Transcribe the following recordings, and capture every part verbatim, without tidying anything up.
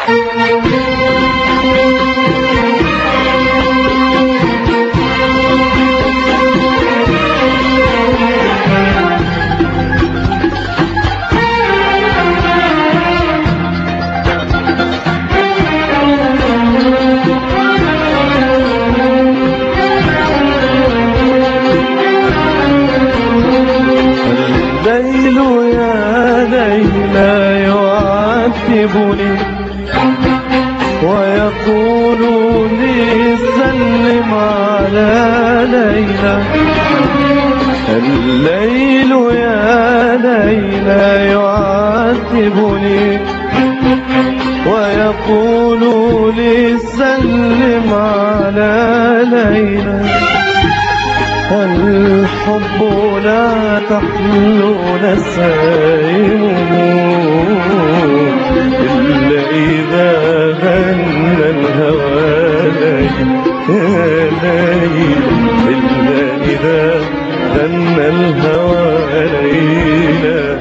الليل يا ليلى يعاتبني ويقول لي سلم على ليلى. الليل يا ليلى يعاتبني ويقول لي سلم على ليلى. الحب لا تحلو نسائمه إلا إذا غنى الهوى ليل، إلا إذا غنى الهوى ليلا.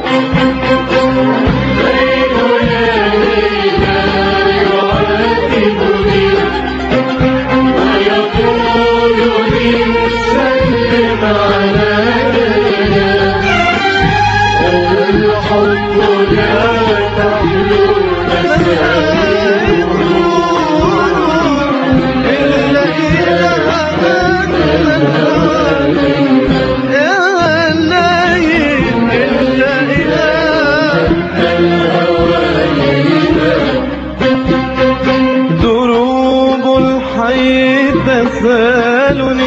دروب الحي تسألني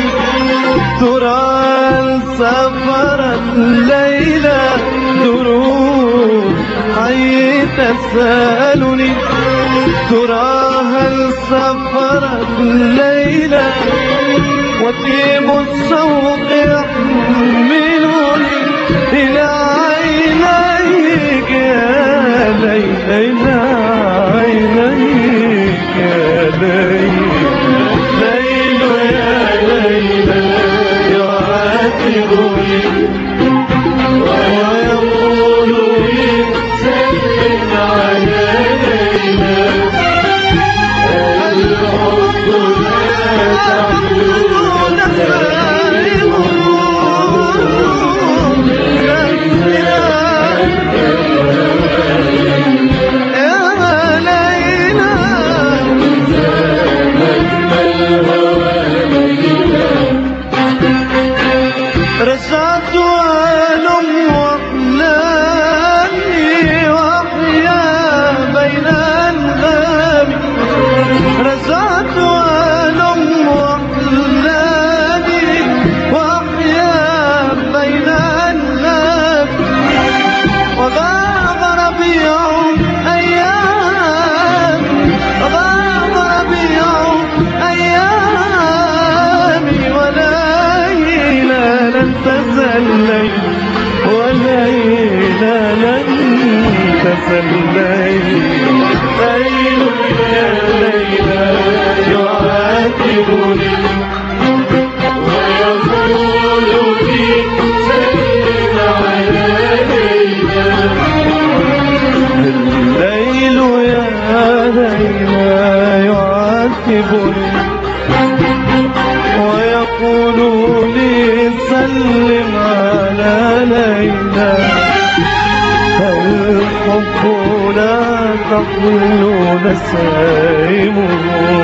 ترى سفرت ليلى. دروب حي تسألني ترى هل سفرت ليلى. وطيب الشوق يحملني إلى عينيك يا ليلى، إلى عينيك يا ليلى. الليل يا ليلى يعاتبني ويقول لي سلم على ليلى. الحب لا تحلو نسائمه رجعت ألم وأحلامي وأحيا بين أنغامي. رجعت ألم وأحلامي وأحيا بين أنغامي. وغاب ربيع أيامي، وغاب ربيع أيامي. وليلى لن تزل ليل، وليلى لن تزل ليل. ليل يا ليلى يعاتبني ويقول لي سلم على ليلى. الليل يا ليلى يعاتبني ويقول لي سلم على ليلى. الحب لا تحلو نسائمه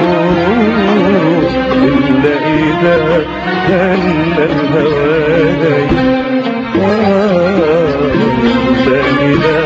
إلا إذا غنى الهوى ليلا.